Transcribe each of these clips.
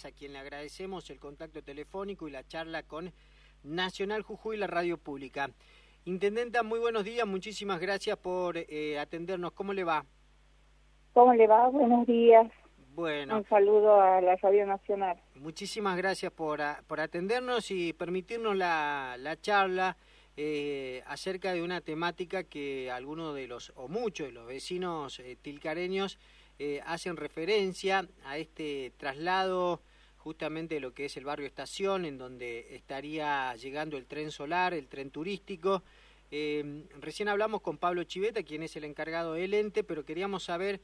a quien le agradecemos el contacto telefónico y la charla con Nacional Jujuy, la radio pública. Intendenta, muy buenos días, muchísimas gracias por atendernos. ¿Cómo le va? ¿Cómo le va? Buenos días. Bueno. Un saludo a la Radio Nacional. Muchísimas gracias por atendernos y permitirnos la charla acerca de una temática que algunos de muchos de los vecinos tilcareños hacen referencia a este traslado justamente de lo que es el barrio Estación, en donde estaría llegando el tren solar, el tren turístico. Recién hablamos con Pablo Chiveta, quien es el encargado del ente, pero queríamos saber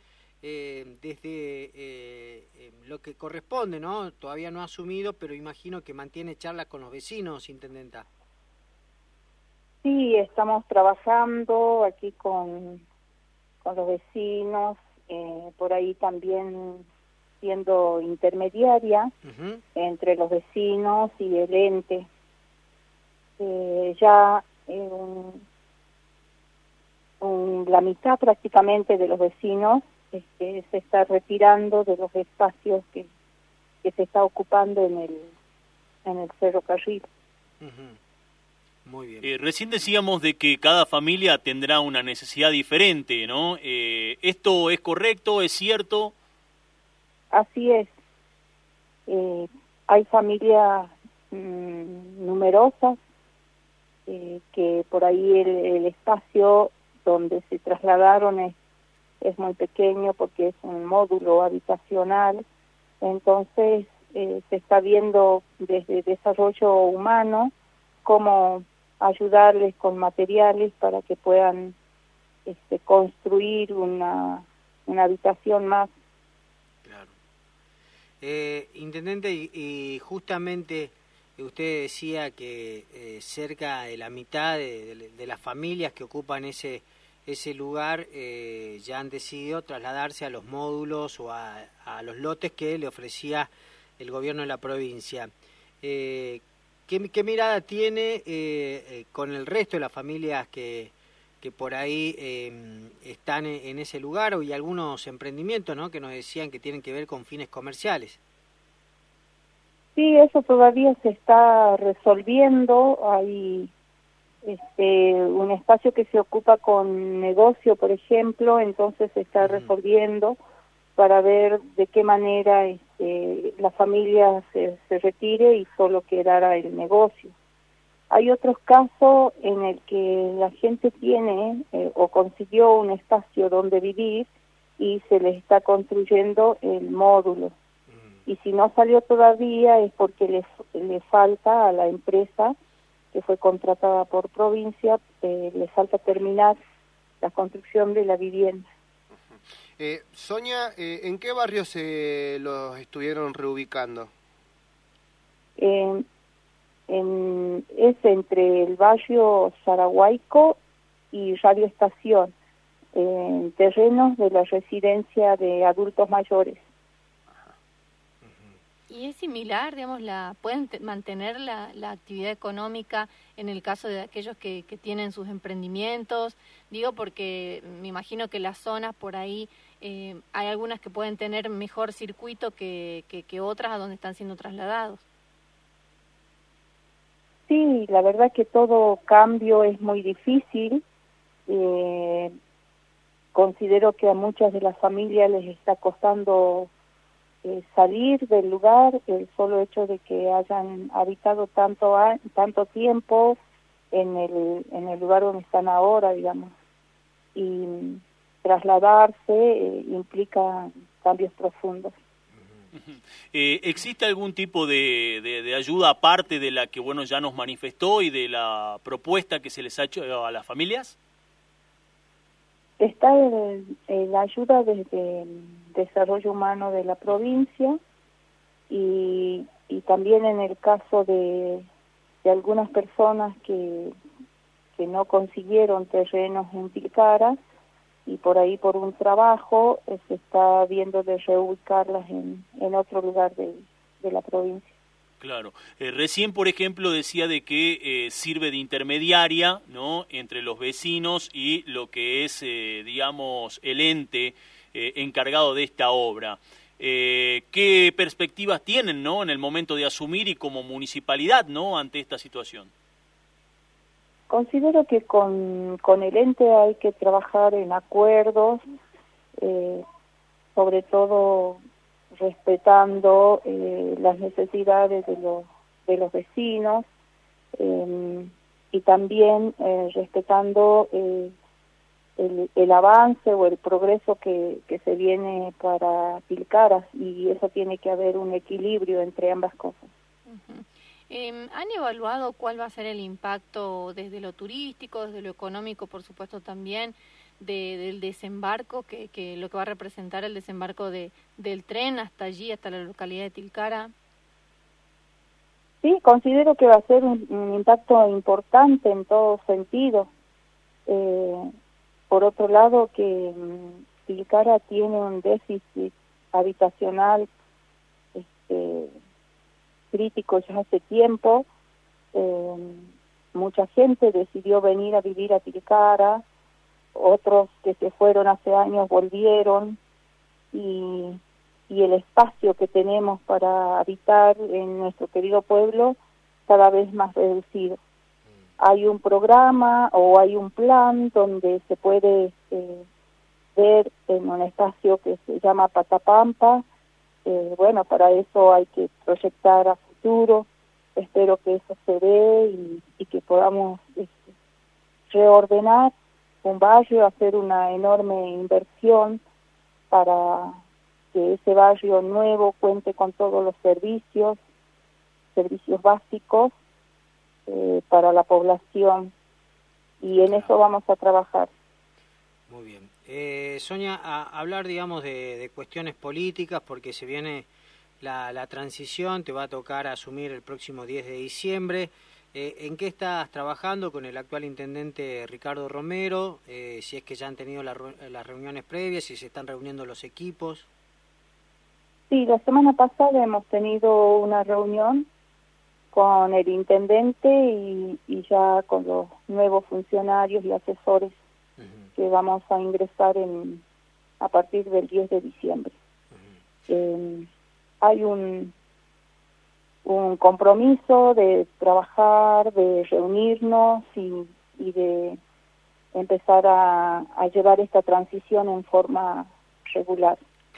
desde lo que corresponde, ¿no? Todavía no ha asumido, pero imagino que mantiene charlas con los vecinos, intendenta. Sí, estamos trabajando aquí con los vecinos, por ahí también siendo intermediaria entre los vecinos y el ente. Ya la mitad prácticamente de los vecinos se está retirando de los espacios que se está ocupando en el ferrocarril. Muy bien. Recién decíamos de que cada familia tendrá una necesidad diferente, ¿no? ¿Esto es correcto, es cierto? Así es. Hay familias numerosas que por ahí el espacio donde se trasladaron es muy pequeño porque es un módulo habitacional. Entonces se está viendo desde desarrollo humano cómo ayudarles con materiales para que puedan construir una habitación más. Claro. Intendente, y justamente usted decía que cerca de la mitad de las familias que ocupan ese lugar ya han decidido trasladarse a los módulos o a los lotes que le ofrecía el gobierno de la provincia. ¿Qué mirada tiene con el resto de las familias que por ahí están en ese lugar, y algunos emprendimientos, ¿no?, que nos decían que tienen que ver con fines comerciales? Sí, eso todavía se está resolviendo. Hay un espacio que se ocupa con negocio, por ejemplo, entonces se está resolviendo para ver de qué manera la familia se retire y solo quedará el negocio. Hay otros casos en el que la gente tiene o consiguió un espacio donde vivir y se les está construyendo el módulo. Y si no salió todavía es porque le falta a la empresa que fue contratada por provincia, le falta terminar la construcción de la vivienda. Sonia, ¿en qué barrio se los estuvieron reubicando? Es entre el barrio Sarahuaico y Radio Estación, en terrenos de la residencia de adultos mayores. ¿Y es similar, digamos, pueden mantener la actividad económica en el caso de aquellos que tienen sus emprendimientos? Digo, porque me imagino que las zonas por ahí, hay algunas que pueden tener mejor circuito que otras a donde están siendo trasladados. Sí, la verdad que todo cambio es muy difícil. Considero que a muchas de las familias les está costando salir del lugar, el solo hecho de que hayan habitado tanto tiempo en el lugar donde están ahora, digamos, y trasladarse implica cambios profundos. ¿Existe algún tipo de ayuda aparte de la que ya nos manifestó y de la propuesta que se les ha hecho a las familias? Está la ayuda desde el desarrollo humano de la provincia y también en el caso de algunas personas que no consiguieron terrenos en Tilcara y por ahí por un trabajo se está viendo de reubicarlas en otro lugar de la provincia. Claro. Recién, por ejemplo, decía de que sirve de intermediaria, ¿no?, entre los vecinos y lo que es, digamos, el ente encargado de esta obra. ¿Qué perspectivas tienen, ¿no?, en el momento de asumir y como municipalidad, ¿no?, ante esta situación? Considero que con el ente hay que trabajar en acuerdos, sobre todo respetando las necesidades de los vecinos, y también respetando el avance o el progreso que se viene para Tilcara, y eso tiene que haber un equilibrio entre ambas cosas. Uh-huh. ¿Han evaluado cuál va a ser el impacto desde lo turístico, desde lo económico, por supuesto también, del desembarco, que lo que va a representar el desembarco del tren hasta allí, hasta la localidad de Tilcara? Sí, considero que va a ser un impacto importante en todo sentido. Por otro lado, que Tilcara tiene un déficit habitacional crítico ya hace tiempo. Mucha gente decidió venir a vivir a Tilcara, otros que se fueron hace años volvieron, y el espacio que tenemos para habitar en nuestro querido pueblo cada vez más reducido. Hay un programa o hay un plan donde se puede ver en un espacio que se llama Patapampa. Bueno, para eso hay que proyectar a futuro. Espero que eso se dé y que podamos reordenar un barrio, hacer una enorme inversión para que ese barrio nuevo cuente con todos los servicios básicos para la población, y en eso vamos a trabajar. Muy bien. Sonia, a hablar, digamos, de cuestiones políticas, porque se viene la transición, te va a tocar asumir el próximo 10 de diciembre. ¿En qué estás trabajando con el actual intendente Ricardo Romero? Si es que ya han tenido las reuniones previas, si se están reuniendo los equipos. Sí, la semana pasada hemos tenido una reunión con el intendente y ya con los nuevos funcionarios y asesores que vamos a ingresar a partir del 10 de diciembre. Hay un compromiso de trabajar, de reunirnos y de empezar a llevar esta transición en forma regular.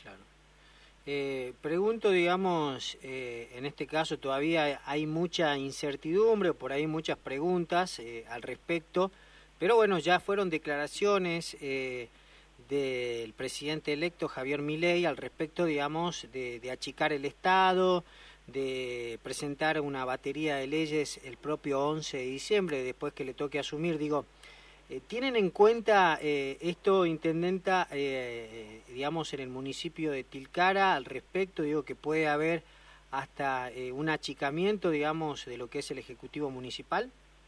Pregunto, digamos, en este caso todavía hay mucha incertidumbre, por ahí muchas preguntas al respecto, pero bueno, ya fueron declaraciones del presidente electo Javier Milei al respecto, digamos, de achicar el Estado, de presentar una batería de leyes el propio 11 de diciembre, después que le toque asumir. Digo, ¿tienen en cuenta esto, intendenta, digamos, en el municipio de Tilcara al respecto? Digo, que puede haber hasta un achicamiento, digamos, de lo que es el Ejecutivo Municipal.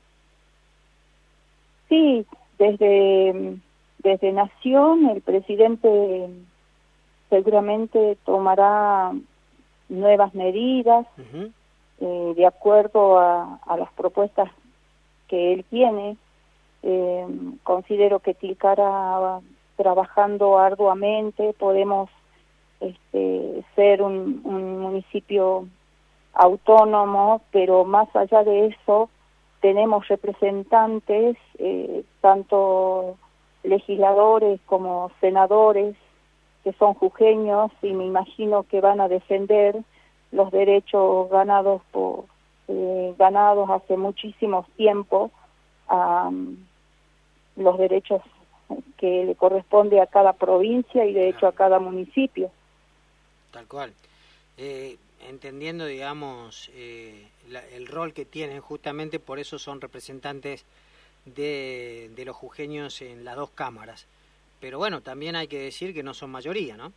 Sí, desde Nación el presidente seguramente tomará nuevas medidas de acuerdo a las propuestas que él tiene. Considero que Tilcara va trabajando arduamente, podemos ser un municipio autónomo, pero más allá de eso tenemos representantes, tanto legisladores como senadores, que son jujeños, y me imagino que van a defender los derechos ganados hace muchísimos tiempos, los derechos que le corresponde a cada provincia y de hecho a cada municipio. Tal cual. Entendiendo, digamos, el rol que tienen, justamente por eso son representantes de los jujeños en las dos cámaras. Pero bueno, también hay que decir que no son mayoría, ¿no?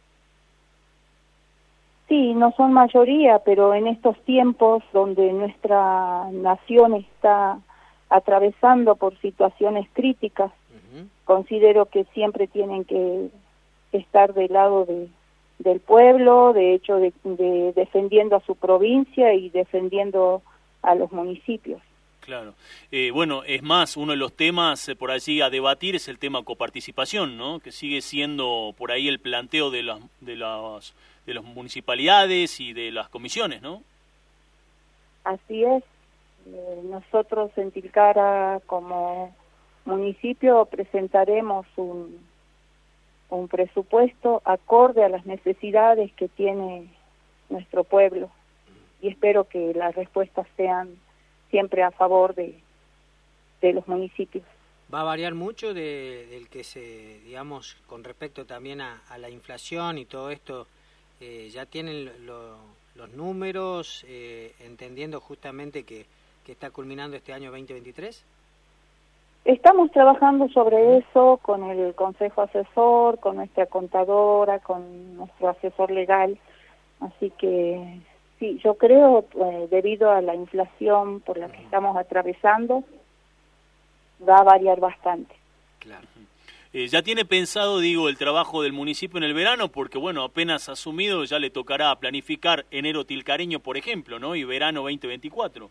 Sí, no son mayoría, pero en estos tiempos donde nuestra nación está atravesando por situaciones críticas, considero que siempre tienen que estar del lado del pueblo, de hecho de defendiendo a su provincia y defendiendo a los municipios. Claro. Bueno, es más, uno de los temas por allí a debatir es el tema coparticipación, ¿no? Que sigue siendo por ahí el planteo de las municipalidades y de las comisiones, ¿no? Así es. Nosotros en Tilcara como municipio presentaremos un presupuesto acorde a las necesidades que tiene nuestro pueblo y espero que las respuestas sean siempre a favor de los municipios. ¿Va a variar mucho del que digamos, con respecto también a la inflación y todo esto? ¿Ya tienen los números, entendiendo justamente que está culminando este año 2023? Estamos trabajando sobre eso con el Consejo Asesor, con nuestra contadora, con nuestro asesor legal, así que sí, yo creo, debido a la inflación por la que estamos atravesando, va a variar bastante. Claro. ¿Ya tiene pensado, digo, el trabajo del municipio en el verano? Porque, bueno, apenas asumido ya le tocará planificar enero tilcareño, por ejemplo, ¿no? Y verano 2024.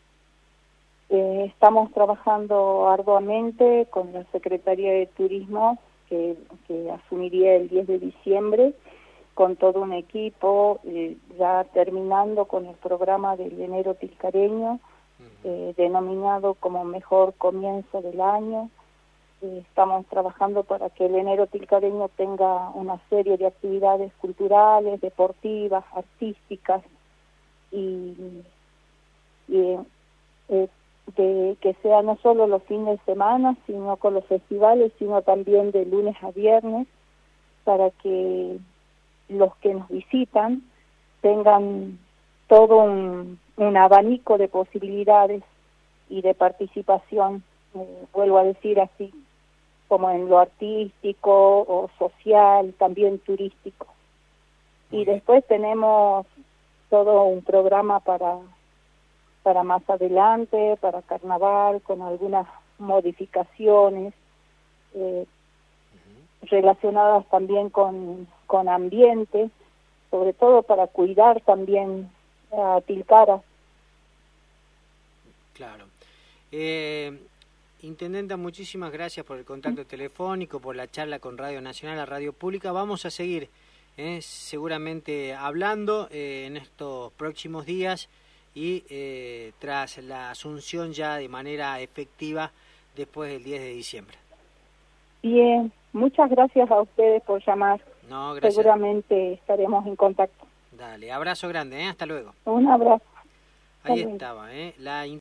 Estamos trabajando arduamente con la Secretaría de Turismo, que asumiría el 10 de diciembre, con todo un equipo, ya terminando con el programa del enero tilcareño, denominado como mejor comienzo del año. Estamos trabajando para que el enero tilcareño tenga una serie de actividades culturales, deportivas, artísticas que sea no solo los fines de semana, sino con los festivales, sino también de lunes a viernes, para que los que nos visitan tengan todo un abanico de posibilidades y de participación, vuelvo a decir así, como en lo artístico o social, también turístico. Y después tenemos todo un programa para más adelante, para carnaval, con algunas modificaciones relacionadas también con ambiente, sobre todo para cuidar también a Tilcara. Claro. Intendenta, muchísimas gracias por el contacto telefónico, por la charla con Radio Nacional, la radio pública. Vamos a seguir seguramente hablando en estos próximos días y tras la asunción ya de manera efectiva después del 10 de diciembre. Bien, muchas gracias a ustedes por llamar. No, gracias. Seguramente estaremos en contacto. Dale, abrazo grande, hasta luego. Un abrazo. Ahí estaba, la